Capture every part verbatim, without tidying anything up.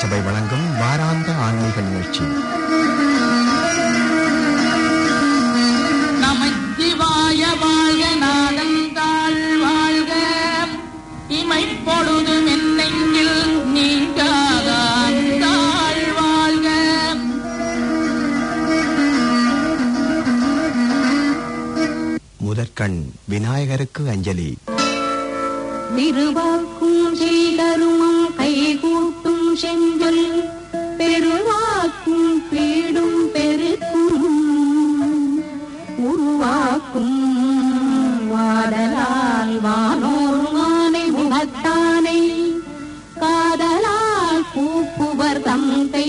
திருச்சபை வழங்கும் வாராந்த ஆன்மீக நிகழ்ச்சி. நமச்சிவாய வாழ்க, நாதந்தாள் வாழ்க, இமைப்பொழுது மென்னெங்கில் நீங்காதாள் வாழ்க. முதற்கண் விநாயகருக்கு அஞ்சலி. திருவாக்கும் செய்தருமம் கைகூட்டும் செஞ்சொல் பெருவாக்கும் பீடும் பெருக்கும் உருவாக்கும் வாடலால் வானோர் மானை முகத்தானை காதலால் பூப்புவர் தந்தை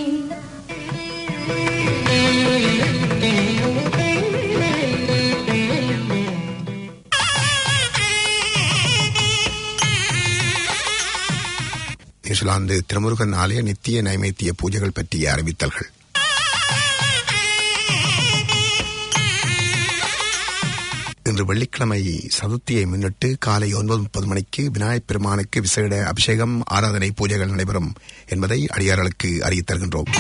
நியூசிலாந்து திருமுருகன் ஆலய நித்திய நைவேத்திய பூஜைகள் பற்றிய அறிவித்தல்கள். இன்று வெள்ளிக்கிழமை சதுர்த்தியை முன்னிட்டு காலை ஒன்பது முப்பது மணிக்கு விநாயகப் பெருமானுக்கு விசேட அபிஷேகம் ஆராதனை பூஜைகள் நடைபெறும் என்பதை அடியார்களுக்கு அறிவித் தருகின்றோம்.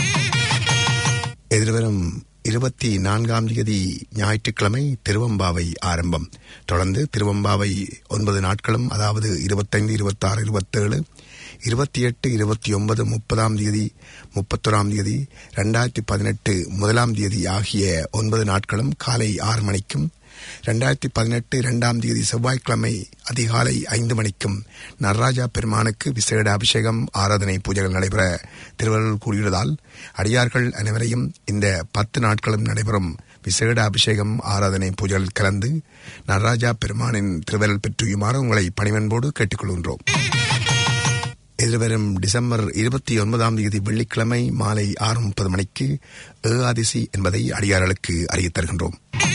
எதிர்வரும் இருபத்தி நான்காம் தேதி ஞாயிற்றுக்கிழமை திருவம்பாவை ஆரம்பம். தொடர்ந்து திருவம்பாவை ஒன்பது நாட்களும், அதாவது இருபத்தைந்து இருபத்தி ஆறு இருபத்தேழு இருபத்தி எட்டு இருபத்தி ஒன்பது முப்பதாம் தேதி முப்பத்தொராம் தேதி இரண்டாயிரத்தி பதினெட்டு முதலாம் தேதி ஆகிய ஒன்பது நாட்களும் காலை ஆறு மணிக்கும், இரண்டாயிரத்தி பதினெட்டு இரண்டாம் தேதி செவ்வாய்க்கிழமை அதிகாலை ஐந்து மணிக்கும் நடராஜா பெருமானுக்கு விசேட அபிஷேகம் ஆராதனை பூஜைகள் நடைபெற திருவள்ளுவர் கூறியுள்ளதால் அடியார்கள் அனைவரையும் இந்த பத்து நாட்களும் நடைபெறும் விசேட அபிஷேகம் ஆராதனை பூஜைகள் கலந்து நடராஜா பெருமானின் திருவருள் பெற்றுயுமாறு உங்களை பணிவன்போடு கேட்டுக்கொள்கின்றோம். எதிர்வரும் டிசம்பர் இருபத்தி ஒன்பதாம் தேதி வெள்ளிக்கிழமை மாலை ஆறு முப்பது மணிக்கு ஏகாதசி என்பதை அடியார்களுக்கு அறிவித் தருகின்றோம்.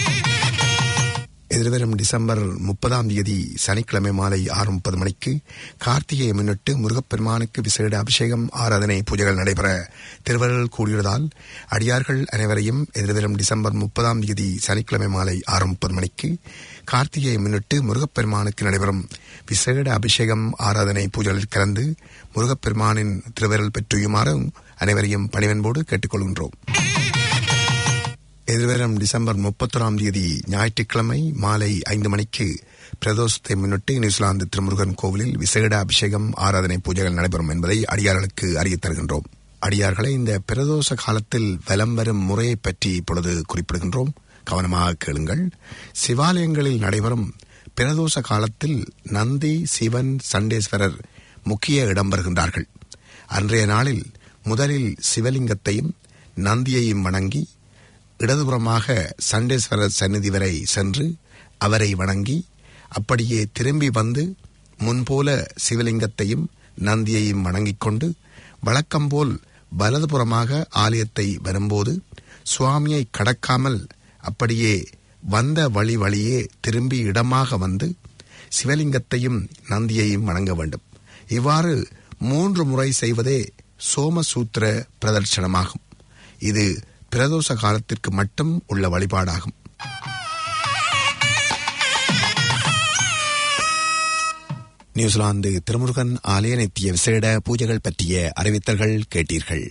எதிர்வரும் டிசம்பர் முப்பதாம் தேதி சனிக்கிழமை மாலை ஆறு முப்பது மணிக்கு கார்த்திகையை முன்னிட்டு முருகப்பெருமானுக்கு விசேட அபிஷேகம் ஆராதனை பூஜைகள் நடைபெற திருவருள் கூடியுள்ளதால் அடியார்கள் அனைவரையும் எதிர்வரும் டிசம்பர் முப்பதாம் தேதி சனிக்கிழமை மாலை ஆறு முப்பது மணிக்கு கார்த்திகையை முன்னிட்டு முருகப்பெருமானுக்கு நடைபெறும் விசேட அபிஷேகம் ஆராதனை பூஜைகளில் கலந்து முருகப்பெருமானின் திருவருள் பெற்றுயுமாறு அனைவரையும் பணிவன்போடு கேட்டுக்கொள்கின்றோம். எதிர்வரும் டிசம்பர் முப்பத்தொராம் தேதி ஞாயிற்றுக்கிழமை மாலை ஐந்து மணிக்கு பிரதோஷத்தை முன்னிட்டு நியூசிலாந்து திருமுருகன் கோவிலில் விசேட அபிஷேகம் ஆராதனை பூஜைகள் நடைபெறும் என்பதை அடியார்களுக்கு அறிவித் தருகின்றோம். அடியார்களை இந்த பிரதோஷ காலத்தில் வலம் வரும் முறையை பற்றி இப்பொழுது குறிப்பிடுகின்றோம். கவனமாக கேளுங்கள். சிவாலயங்களில் நடைபெறும் பிரதோஷ காலத்தில் நந்தி, சிவன், சண்டேஸ்வரர் முக்கிய இடம் பெறுகின்றார்கள். அன்றைய நாளில் முதலில் சிவலிங்கத்தையும் நந்தியையும் வணங்கி இடதுபுறமாக சண்டேஸ்வரர் சந்நிதி வரை சென்று அவரை வணங்கி அப்படியே திரும்பி வந்து முன்போல சிவலிங்கத்தையும் நந்தியையும் வணங்கிக் கொண்டு வழக்கம்போல் வலதுபுறமாக ஆலயத்தை வரும்போது சுவாமியை கடக்காமல் அப்படியே வந்த வழி வழியே திரும்பி இடமாக வந்து சிவலிங்கத்தையும் நந்தியையும் வணங்க வேண்டும். இவ்வாறு மூன்று முறை செய்வதே சோமசூத்திர பிரதர்சனமாகும். இது பிரதோஷ காலத்திற்கு மட்டும் உள்ள வழிபாடாகும். நியூசிலாந்து திருமுருகன் ஆலய நித்திய விசேட பூஜைகள் பற்றிய அறிவித்தல்கள் கேட்டீர்கள்.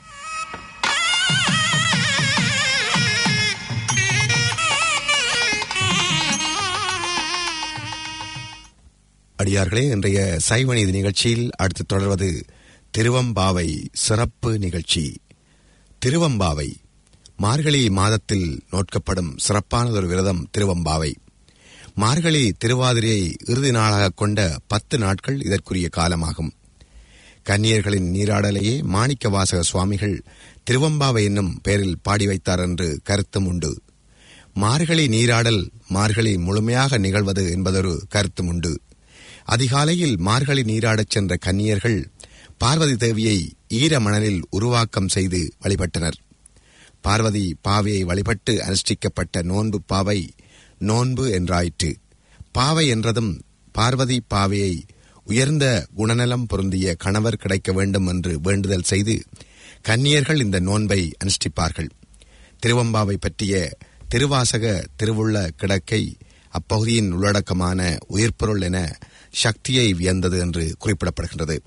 அடியார்களே, இன்றைய சைவநீதி நிகழ்ச்சியில் அடுத்து தொடர்வது திருவம்பாவை சிறப்பு நிகழ்ச்சி. திருவம்பாவை மார்கழி மாதத்தில் நோட்கப்படும் சிறப்பானதொரு விரதம் திருவம்பாவை. மார்கழி திருவாதிரையை இறுதி நாளாக கொண்ட பத்து நாட்கள் இதற்குரிய காலமாகும். கன்னியர்களின் நீராடலையே மாணிக்க வாசக சுவாமிகள் திருவம்பாவை என்னும் பெயரில் பாடி வைத்தார் என்று கருத்தும் உண்டு. மார்கழி நீராடல் மார்கழி முழுமையாக நிகழ்வது என்பதொரு கருத்தும் உண்டு. அதிகாலையில் மார்கழி நீராடச் சென்ற கன்னியர்கள் பார்வதி தேவியை ஈர மணலில் உருவாக்கம் செய்து வழிபட்டனர். பார்வதி பாவையை வழிபட்டு அனுஷ்டிக்கப்பட்ட நோன்பு பாவை நோன்பு என்றாயிற்று. பாவை என்றதும் பார்வதி பாவையை உயர்ந்த குணநலம் பொருந்திய கணவர் கிடைக்க வேண்டும் என்று வேண்டுதல் செய்து கன்னியர்கள் இந்த நோன்பை அனுஷ்டிப்பார்கள். திருவம்பாவை பற்றிய திருவாசக திருவுள்ள கிடக்கை அப்பகுதியின் உள்ளடக்கமான உயிர்ப்பொருள் என சக்தியை வியந்தது என்று குறிப்பிடப்படுகின்றது.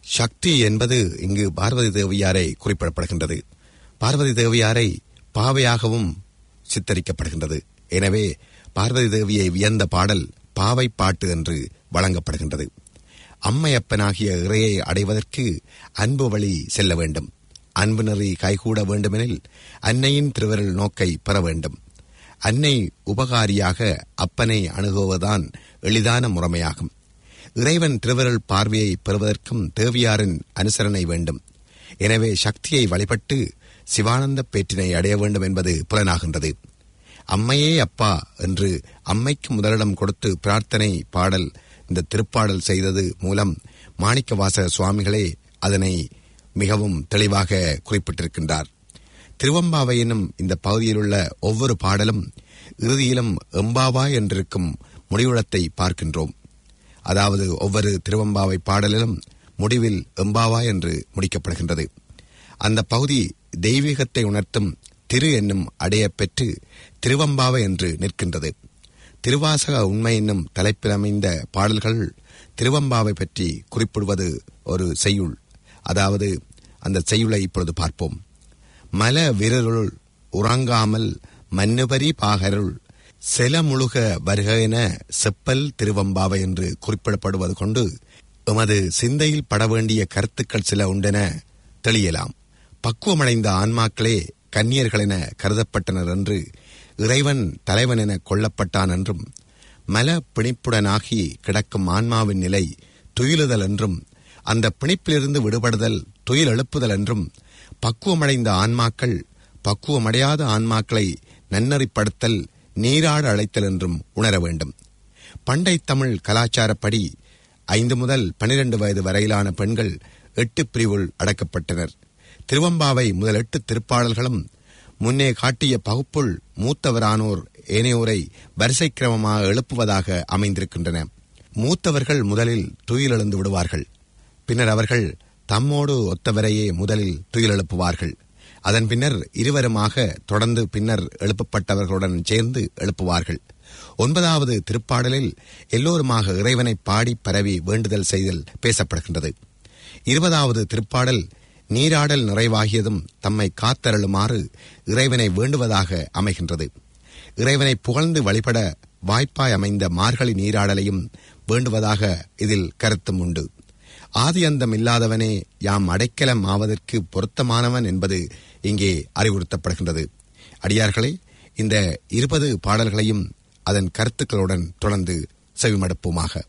சக்தி என்பது இங்கு பார்வதி தேவியாரை குறிப்பிடப்படுகின்றது. பார்வதி தேவியாரை பாவையாகவும் சித்தரிக்கப்படுகின்றது. எனவே பார்வதி தேவியை வியந்த பாடல் பாவை பாட்டு என்று வழங்கப்படுகின்றது. அம்மையப்பனாகிய இறையை அடைவதற்கு அன்பு வழி செல்ல வேண்டும். அன்பு நெறி கைகூட வேண்டுமெனில் அன்னையின் திருவிரல் நோக்கை பெற வேண்டும். அன்னை உபகாரியாக அப்பனை அணுகுவதுதான் எளிதான முறைமையாகும். இறைவன் திருவிரல் பார்வையை பெறுவதற்கும் தேவியாரின் அனுசரணை வேண்டும். எனவே சக்தியை வழிபட்டு சிவானந்த பேற்றினை அடைய வேண்டும் என்பது புலனாகின்றது. அம்மையே அப்பா என்று அம்மைக்கு முதலிடம் கொடுத்து பிரார்த்தனை பாடல் இந்த திருப்பாடல் செய்தது மூலம் மாணிக்கவாசக சுவாமிகளே அதனை மிகவும் தெளிவாக குறிப்பிட்டிருக்கின்றார். திருவம்பாவை என்னும் இந்த பகுதியில் உள்ள ஒவ்வொரு பாடலும் இறுதியிலும் எம்பாவா என்றிருக்கும் முடிவுளத்தை பார்க்கின்றோம். அதாவது ஒவ்வொரு திருவம்பாவை பாடலிலும் முடிவில் எம்பாவா என்று முடிக்கப்படுகின்றது. அந்த பகுதி தெய்வீகத்தை உணர்த்தும் திரு என்னும் அடைய பெற்று திருவம்பாவை என்று நிற்கின்றது. திருவாசக உண்மை என்னும் தலைப்பில் அமைந்த பாடல்கள் திருவம்பாவை பற்றி குறிப்பிடுவது ஒரு செய்யுள். அதாவது அந்த செய்யுளை இப்பொழுது பார்ப்போம். மல விரருள் உறங்காமல் மன்னுபரி பாகருள் செல முழுக வருக என செப்பல் திருவம்பாவை என்று குறிப்பிடப்படுவது கொண்டு எமது சிந்தையில் பட வேண்டிய கருத்துக்கள் சில உண்டென தெளியலாம். பக்குவமடைந்த ஆன்மாக்களே கன்னியர்களென கருதப்பட்டனர் என்று, இறைவன் தலைவன் என கொல்லப்பட்டான் என்றும், மல பிணிப்புடனாகி கிடக்கும் ஆன்மாவின் நிலை துயிலுதல் என்றும், அந்த பிணிப்பிலிருந்து விடுபடுதல் துயில் எழுப்புதல் என்றும், பக்குவமடைந்த ஆன்மாக்கள் பக்குவமடையாத ஆன்மாக்களை நன்னறிப்படுத்தல் நீராட அழைத்தல் என்றும் உணர வேண்டும். பண்டை தமிழ் கலாச்சாரப்படி ஐந்து முதல் பனிரெண்டு வயது வரையிலான பெண்கள் எட்டு பிரிவுள் அடக்கப்பட்டனர். திருவம்பாவை முதல் எட்டு திருப்பாடல்களும் முன்னே காட்டிய பகுப்புள் மூத்தவரானோர் ஏனையோரை வரிசை கிரமமாக எழுப்புவதாக அமைந்திருக்கின்றன. மூத்தவர்கள் முதலில் துயிலெழுந்து விடுவார்கள். பின்னர் அவர்கள் தம்மோடு ஒத்தவரையே முதலில் துயில் எழுப்புவார்கள். அதன் பின்னர் இருவருமாக தொடர்ந்து பின்னர் எழுப்பப்பட்டவர்களுடன் சேர்ந்து எழுப்புவார்கள். ஒன்பதாவது திருப்பாடலில் எல்லோருமாக இறைவனை பாடி பரவி வேண்டுதல் செய்தல் பேசப்படுகின்றது. இருபதாவது திருப்பாடல் நீராடல் நிறைவாகியதும் தம்மை காத்தருளுமாறு இறைவனை வேண்டுவதாக அமைகின்றது. இறைவனை புகழ்ந்து வழிபட வாய்ப்பாய் அமைந்த மார்கழி நீராடலையும் வேண்டுவதாக இதில் கருத்தும் உண்டு. ஆதி அந்தம் இல்லாதவனே யாம் அடைக்கலம் ஆவதற்கு பொருத்தமானவன் என்பது இங்கே அறிவுறுத்தப்படுகின்றது. அடியார்களே, இந்த இருபது பாடல்களையும் அதன் கருத்துக்களுடன் தொடர்ந்து செவிமடுப்போமாக.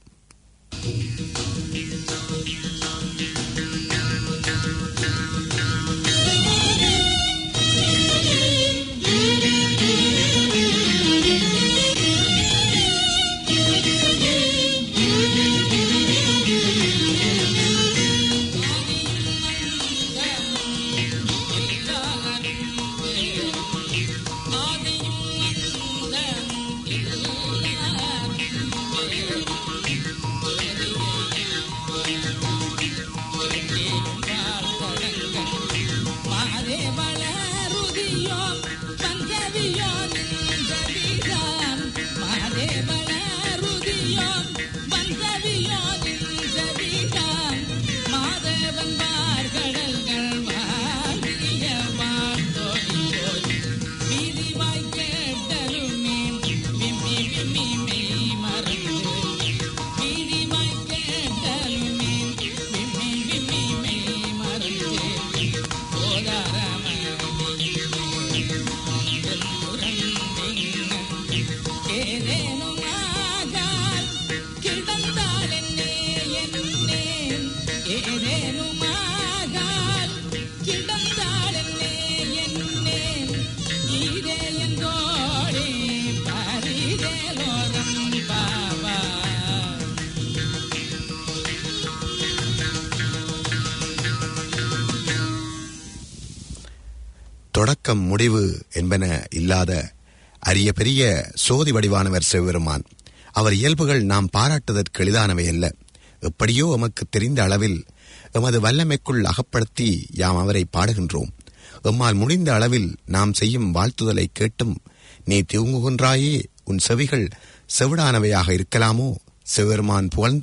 தொடக்கம் முடிவு என்பன இல்லாத அரிய பெரிய சோதி வடிவானவர் சிவபெருமான். அவர் இயல்புகள் நாம் பாராட்டுவதற்கு எளிதானவை அல்ல. எப்படியோ எமக்கு தெரிந்த அளவில் எமது வல்லமைக்குள் அகப்படுத்தி யாம் அவரை பாடுகின்றோம். எம்மால் முடிந்த அளவில் நாம் செய்யும் வாழ்த்துதலை கேட்டும் நீ தூங்குகின்றாயே, உன் செவிகள் செவிடானவையாக இருக்கலாமோ? சிவபெருமான் புகழ்ந்து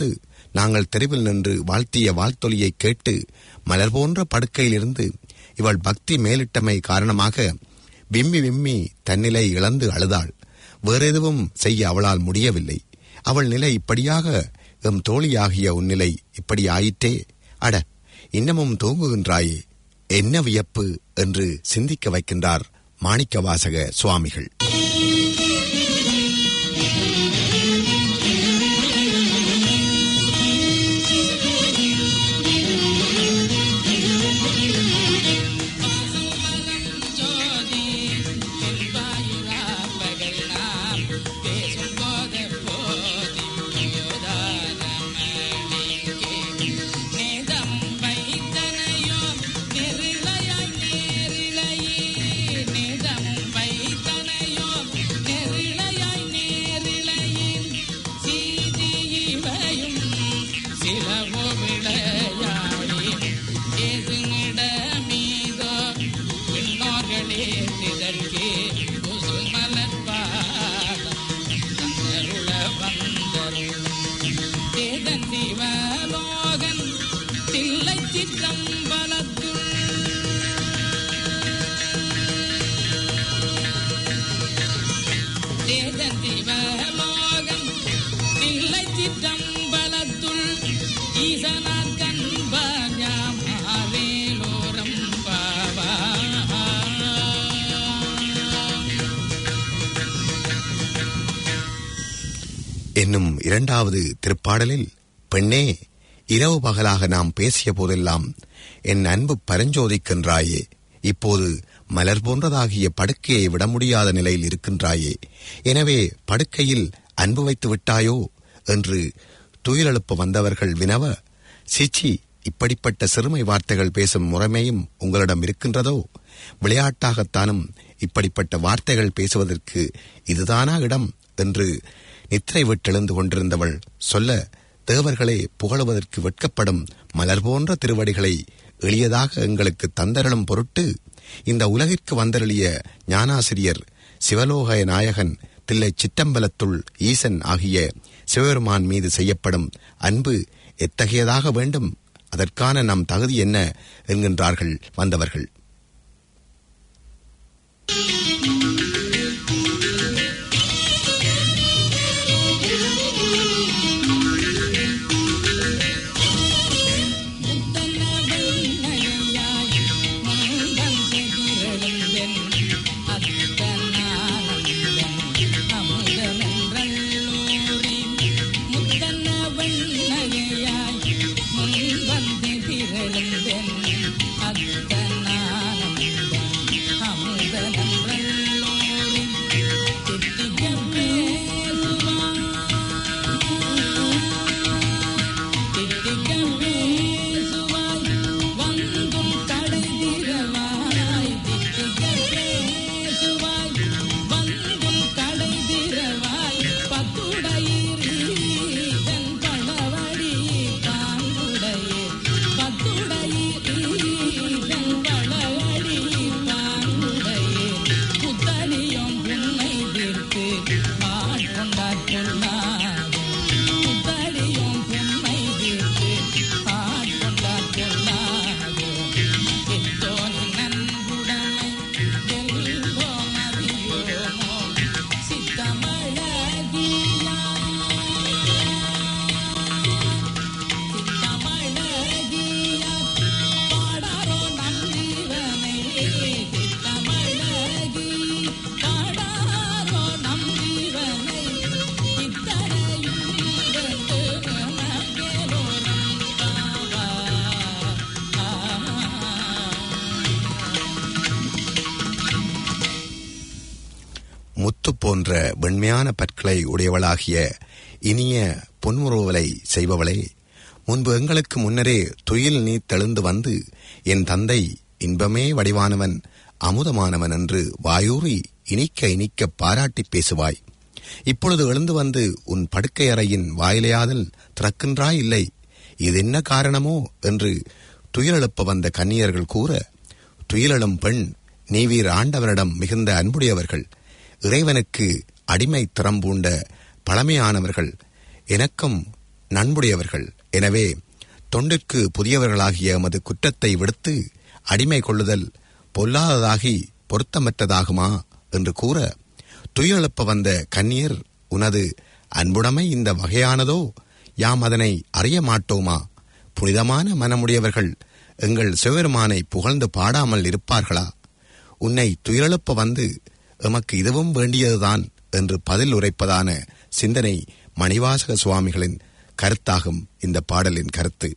நாங்கள் தெருவில் நின்று வாழ்த்திய வாழ்த்தொலியை கேட்டு மலர் போன்ற படுக்கையிலிருந்து இவள் பக்தி மேலிட்டமை காரணமாக விம்மி விம்மி தன்னிலை இழந்து அழுதாள். வேறெதுவும் செய்ய அவளால் முடியவில்லை. அவள் நிலை இப்படியாக எம் தோழியாகிய உன்னிலை இப்படி ஆயிற்றே. அட, இன்னமும் தூங்குகின்றாயே, என்ன வியப்பு என்று சிந்திக்க வைக்கின்றார் மாணிக்கவாசக சுவாமிகள். என்னும் இரண்டாவது திருப்பாடலில், பெண்ணே, இரவு பகலாக நாம் பேசிய போதெல்லாம் என் அன்பு பரஞ்சோதிக்கின்றாயே, இப்போது மலர் போன்றதாகிய படுக்கையை விட முடியாத நிலையில் இருக்கின்றாயே, எனவே படுக்கையில் அன்பு வைத்து விட்டாயோ என்று துயிலெழுப்ப வந்தவர்கள் வினவ, சிச்சி, இப்படிப்பட்ட சிறுமை வார்த்தைகள் பேசும் முறைமையும் உங்களிடம் இருக்கின்றதோ? விளையாட்டாகத்தானும் இப்படிப்பட்ட வார்த்தைகள் பேசுவதற்கு இதுதானா இடம் என்று நித்திரை விட்டெழுந்து கொண்டிருந்தவள் சொல்ல, தேவர்களே புகழுவதற்கு வெட்கப்படும் மலர் போன்ற திருவடிகளை எளியதாக எங்களுக்கு தந்தரளும் பொருட்டு இந்த உலகிற்கு வந்தருளிய ஞானாசிரியர் சிவலோக நாயகன் தில்லை சிற்றம்பலத்துள் ஈசன் ஆகிய சிவபெருமான் மீது செய்யப்படும் அன்பு எத்தகையதாக வேண்டும், அதற்கான நம் தகுதி என்ன என்கின்றார்கள் வந்தவர்கள். முத்து போன்ற வெண்மையான பற்களை உடையவளாகிய இனிய பொன்முறுவலை செய்பவளே, முன்பு எங்களுக்கு முன்னரே துயில் நீ தெழுந்து வந்து என் தந்தை இன்பமே வடிவானவன் அமுதமானவன் என்று வாயூறி இனிக்க இனிக்க பாராட்டி பேசுவாய். இப்பொழுது எழுந்து வந்து உன் படுக்கை அறையின் வாயிலையாதல் திறக்கின்றாய் இல்லை, இது என்ன காரணமோ என்று துயிலெழுப்ப வந்த கன்னியர்கள் கூற, துயிலெழும் பெண் நீவீர் ஆண்டவனிடம் மிகுந்த அன்புடையவர்கள், இறைவனுக்கு அடிமை திறம்பூண்ட பழமையானவர்கள், எனக்கும் நண்புடையவர்கள். எனவே தொண்டிற்கு புதியவர்களாகிய எமது குற்றத்தை விடுத்து அடிமை கொள்ளுதல் பொல்லாததாகி பொருத்தமற்றதாகுமா என்று கூற, துயரெழுப்ப வந்த கன்னியர், உனது அன்புடைமை இந்த வகையானதோ, யாம் அதனை அறிய மாட்டோமா? புனிதமான மனமுடையவர்கள் எங்கள் சிவபெருமானை புகழ்ந்து பாடாமல் இருப்பார்களா? உன்னை துயரெழுப்ப வந்து எமக்கு இதுவும் வேண்டியதுதான் என்று பதில் உரைப்பதான சிந்தனை மணிவாசக சுவாமிகளின் கருத்தாகும் இந்த பாடலின் கருத்து.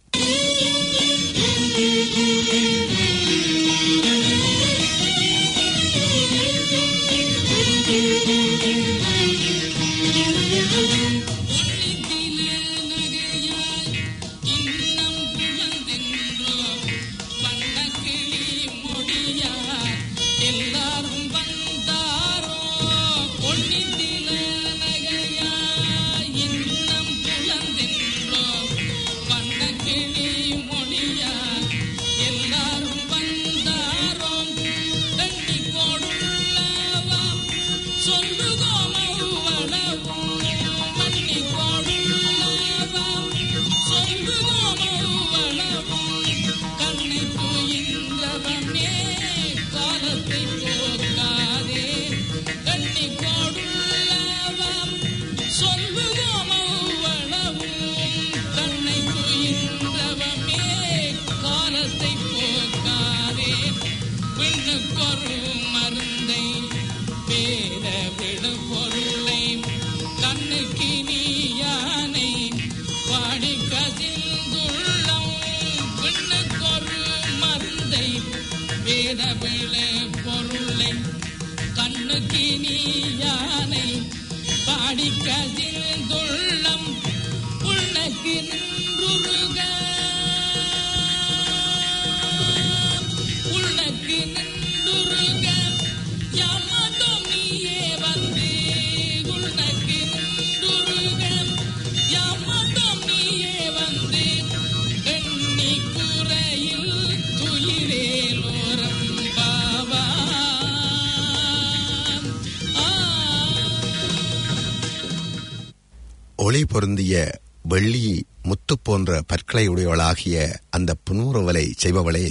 ஒளி பொருந்திய வெள்ளி முத்து போன்ற பற்களை உடையவளாகிய அந்த புன்முறுவலை செய்பவளே,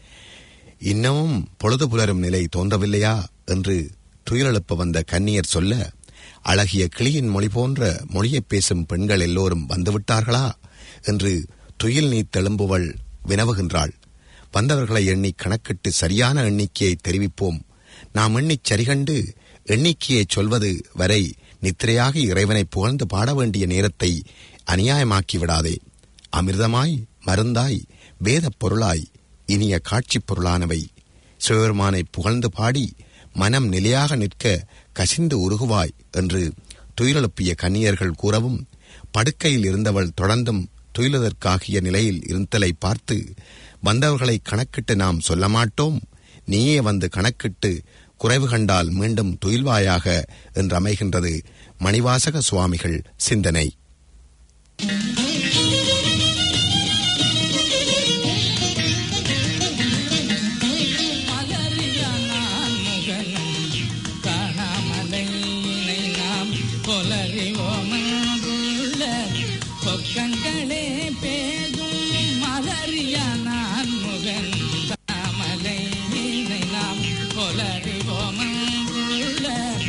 இன்னமும் பொழுது புலரும் நிலை தோன்றவில்லையா என்று துயிலெழுப்ப வந்த கன்னியர் சொல்ல, அழகிய கிளியின் மொழி போன்ற மொழியைப் பேசும் பெண்கள் எல்லோரும் வந்துவிட்டார்களா என்று துயில் நீ தெழும்புவள் வினவுகின்றாள். வந்தவர்களை எண்ணி கணக்கிட்டு சரியான எண்ணிக்கையை தெரிவிப்போம். நாம் எண்ணிச் சரிகண்டு எண்ணிக்கையை சொல்வது வரை நித்திரையாக இறைவனை புகழ்ந்து பாட வேண்டிய நேரத்தை அநியாயமாக்கி விடாதே. அமிர்தமாய், மருந்தாய், வேதப் பொருளாய், இனிய காட்சிப் பொருளானவை சிவபெருமானை புகழ்ந்து பாடி மனம் நிலையாக நிற்க கசிந்து உருகுவாய் என்று துயிலெழுப்பிய கன்னியர்கள் கூறவும், படுக்கையில் இருந்தவள் தொடர்ந்தும் துயிலுதற்காகிய நிலையில் இருந்தலை பார்த்து, வந்தவர்களை கணக்கிட்டு நாம் சொல்ல மாட்டோம், நீயே வந்து கணக்கிட்டு குறைவு கண்டால் மீண்டும் துயில்வாயாக என்று அமைகின்றது மணிவாசக சுவாமிகள் சிந்தனை.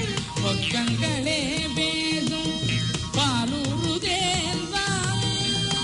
பொக்கங்களே பேசும் பாலூருதேவா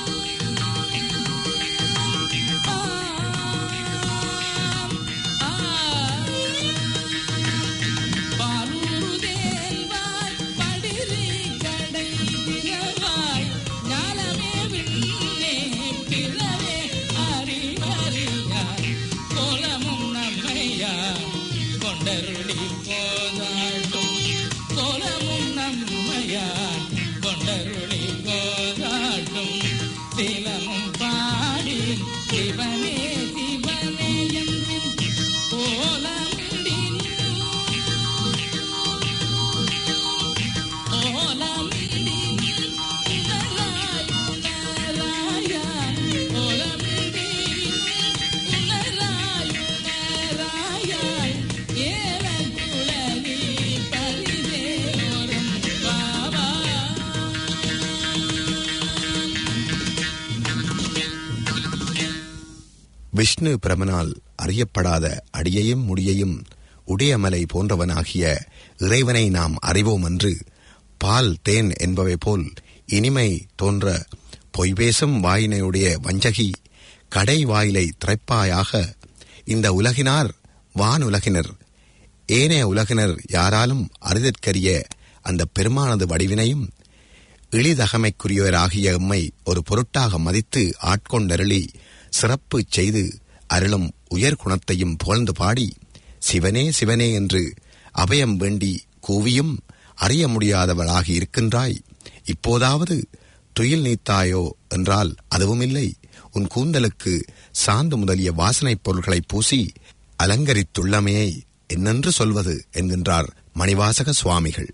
விஷ்ணு பிரமனால் அறியப்படாத அடியையும் முடியையும் உடையமலை போன்றவனாகிய இறைவனை நாம் அறிவோம் என்று பால் தேன் என்பவை போல் இனிமை தோன்ற பொய்பேசும் வாயினையுடைய வஞ்சகி கடை வாயிலை திரைப்பாயாக. இந்த உலகினார் வானுலகினர் ஏனைய உலகினர் யாராலும் அறிதற்கரிய அந்த பெருமானது வடிவினையும் இழிதகமைக்குரியவராகிய எம்மை ஒரு பொருட்டாக மதித்து ஆட்கொண்டருளி சிறப்பு செய்து அருளும் உயர் குணத்தையும் புகழ்ந்து பாடி சிவனே சிவனே என்று அபயம் வேண்டி கூவியும் அறிய முடியாதவளாகி இருக்கின்றாய். இப்போதாவது துயில் நீத்தாயோ என்றால் அதுவும் இல்லை. உன் கூந்தலுக்கு சாந்து முதலிய வாசனைப் பொருள்களை பூசி அலங்கரித்துள்ளமையை என்னென்று சொல்வது என்கின்றார் மணிவாசக சுவாமிகள்.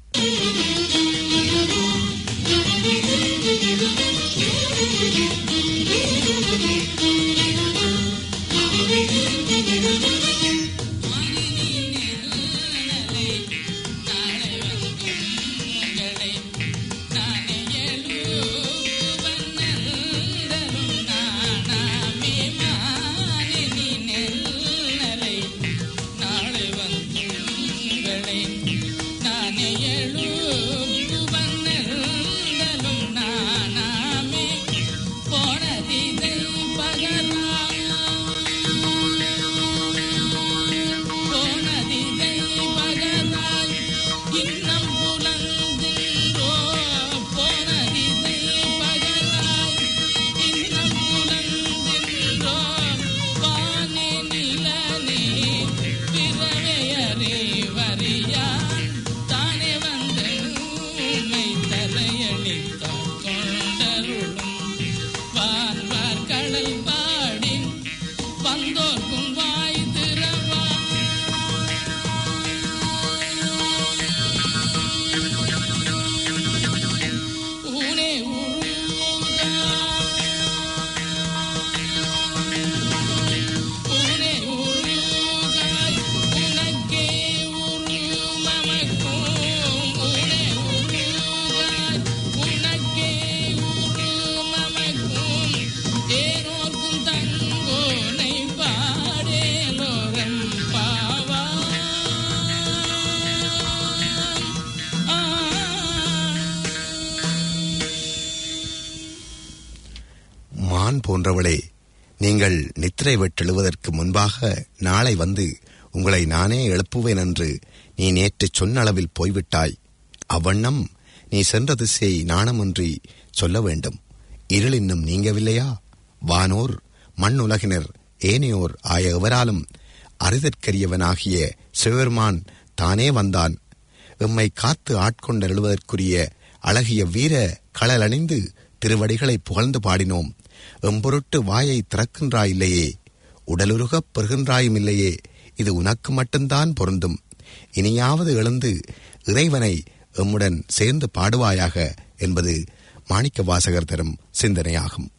போன்றவளே, நீங்கள் நித்திரை விட்டெழுவதற்கு முன்பாக நாளை வந்து உங்களை நானே எழுப்புவேன் என்று நீ நேற்று சொன்ன அளவில் போய்விட்டாய். அவ்வண்ணம் நீ சென்ற திசையை நாணமின்றி சொல்ல வேண்டும். இருள் இன்னும் நீங்கவில்லையா? வானோர் மண் உலகினர் ஏனையோர் ஆய எவராலும் அறிதற்கரியவனாகிய சிவபெருமான் தானே வந்தான். எம்மை காத்து ஆட்கொண்டெழுவதற்குரிய அழகிய வீர களலணிந்து திருவடிகளை புகழ்ந்து பாடினோம். எம்பொருட்டு வாயை திறக்கின்றாயில்லையே, உடலுருகப் பெறுகின்றாயும் இல்லையே, இது உனக்கு மட்டும்தான் பொருந்தும். இனியாவது எழுந்து இறைவனை எம்முடன் சேர்ந்து பாடுவாயாக என்பது மாணிக்க வாசகர் தரும் சிந்தனையாகும்.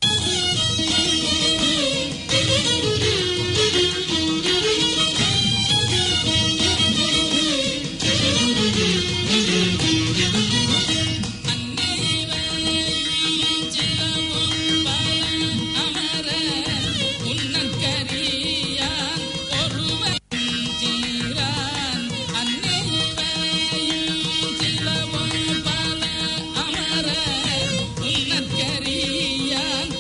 கரியான்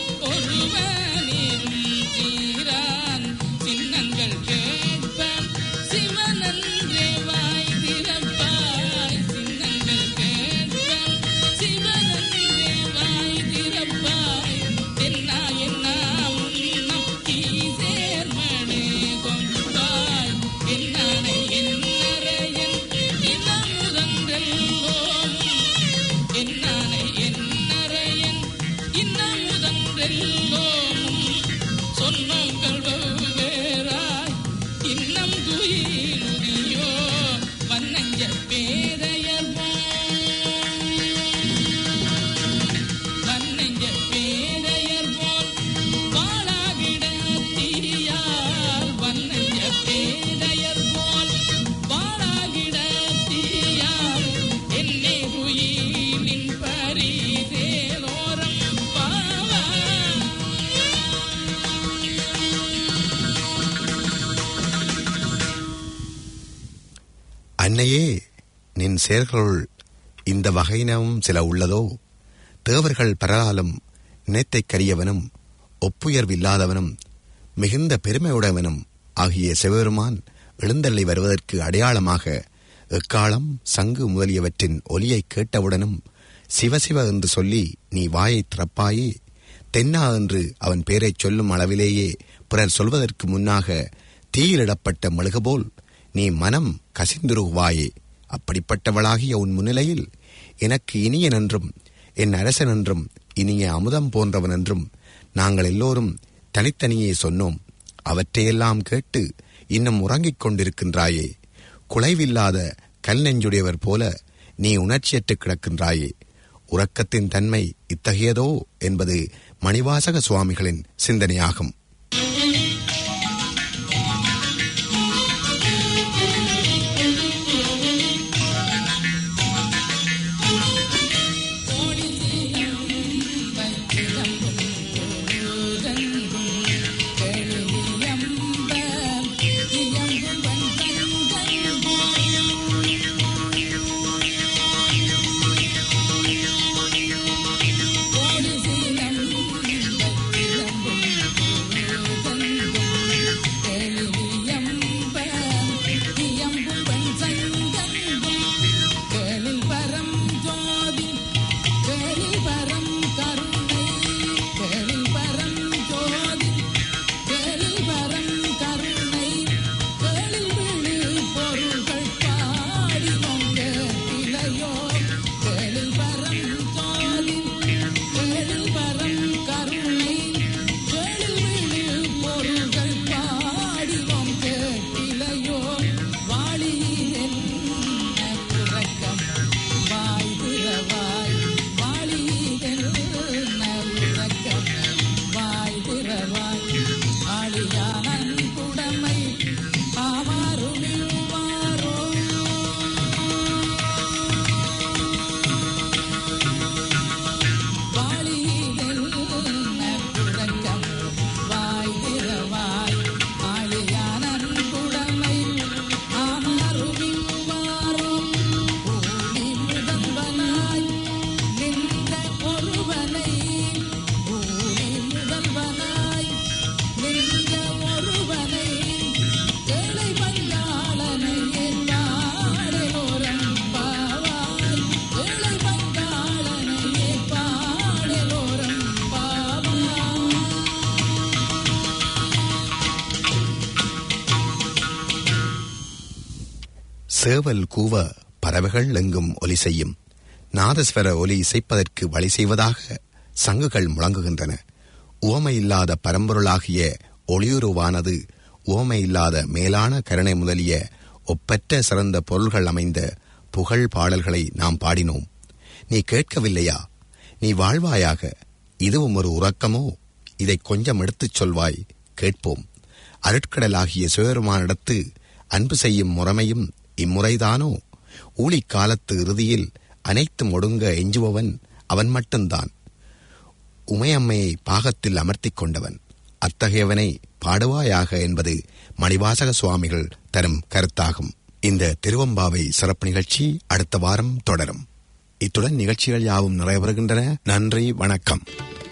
அன்னையே, நின் செயல்களுள் இந்த வகையினவும் சில உள்ளதோ? தேவர்கள் பரகாலம் நினைத்தைக் கரியவனும் ஒப்புயர்வில்லாதவனும் மிகுந்த பெருமையுடையவனும் ஆகிய சிவபெருமான் எழுந்தள்ளி வருவதற்கு அடையாளமாக எக்காலம் சங்கு முதலியவற்றின் ஒலியைக் கேட்டவுடனும் சிவசிவ என்று சொல்லி நீ வாயைத் திறப்பாயே. தென்னா என்று அவன் பேரைச் சொல்லும் அளவிலேயே பிறர் சொல்வதற்கு முன்னாக தீயிலிடப்பட்ட மெழுகுபோல் நீ மனம் கசிந்துருவாயே. அப்படிப்பட்டவளாகிய உன் முன்னிலையில் எனக்கு இனியன் என்றும் என் அரசன் என்றும் இனிய அமுதம் போன்றவன் என்றும் நாங்கள் எல்லோரும் தனித்தனியே சொன்னோம். அவற்றையெல்லாம் கேட்டு இன்னும் உறங்கிக் கொண்டிருக்கின்றாயே. குலைவில்லாத கல் நெஞ்சுடையவர் போல நீ உணர்ச்சியற்று கிடக்கின்றாயே. உறக்கத்தின் தன்மை இத்தகையதோ என்பது மணிவாசக சுவாமிகளின் சிந்தனையாகும். சேவல் கூவ பறவைகள் எங்கும் ஒலி செய்யும். நாதஸ்வர ஒலி இசைப்பதற்கு வழி செய்வதாக சங்குகள் முழங்குகின்றன. உவமையில்லாத பரம்பொருளாகிய ஒளியுருவானது உவமையில்லாத மேலான கருணை முதலிய ஒப்பற்ற சிறந்த பொருள்கள் அமைந்த புகழ் பாடல்களை நாம் பாடினோம். நீ கேட்கவில்லையா? நீ வாழ்வாயாக. இதுவும் ஒரு உறக்கமோ? இதை கொஞ்சம் எடுத்துச் சொல்வாய், கேட்போம். அருட்கடலாகிய சிவபெருமானிடத்து அன்பு செய்யும் முறைமையும் இம்முறைதானோ? ஊழிக்காலத்து இறுதியில் அனைத்தும் ஒடுங்க எஞ்சுபவன் அவன் மட்டும்தான். உமையம்மையை பாகத்தில் அமர்த்திக் கொண்டவன். அத்தகையவனை பாடுவாயாக என்பது மணிவாசக சுவாமிகள் தரும் கருத்தாகும். இந்த திருவம்பாவை சிறப்பு நிகழ்ச்சி அடுத்த வாரம் தொடரும். இத்துடன் நிகழ்ச்சிகள் யாவும் நிறைவேறுகின்றன. நன்றி, வணக்கம்.